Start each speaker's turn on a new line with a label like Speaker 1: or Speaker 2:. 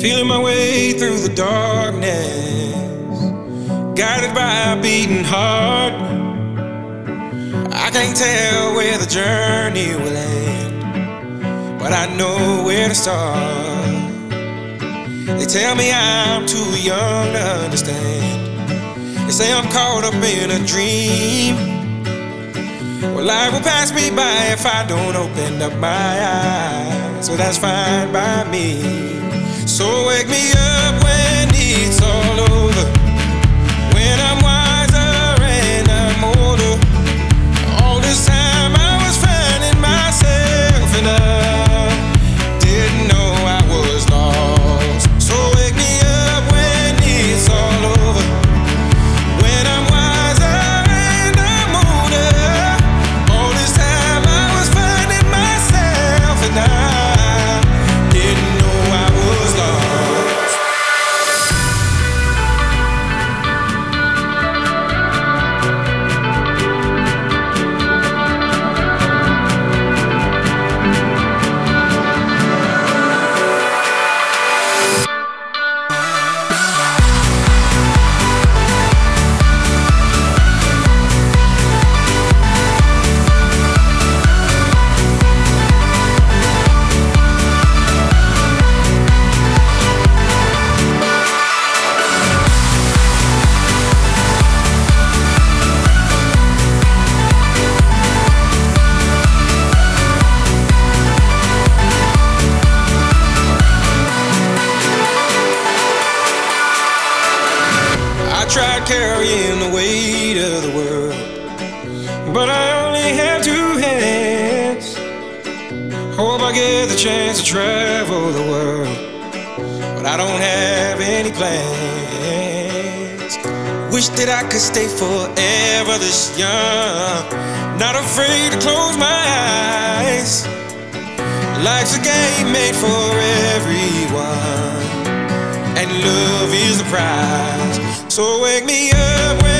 Speaker 1: Feeling my way through the darkness, guided by a beating heart. I can't tell where the journey will end, but I know where to start. They tell me I'm too young to understand. They say I'm caught up in a dream. Well, life will pass me by if I don't open up my eyes. So that's fine by me. So wake me up when it's all over, when I'm wiser and I'm older. All this time I was finding myself and I didn't know I was lost. So wake me up when it's all over, when I'm wiser and I'm older. All this time I was finding myself and I didn't know I was lost. I tried carrying the weight of the world, but I only have two hands. Hope I get the chance to travel the world, but I don't have any plans. Wish that I could stay forever this young, not afraid to close my eyes. Life's a game made for everyone, and love is the prize. So wake me up when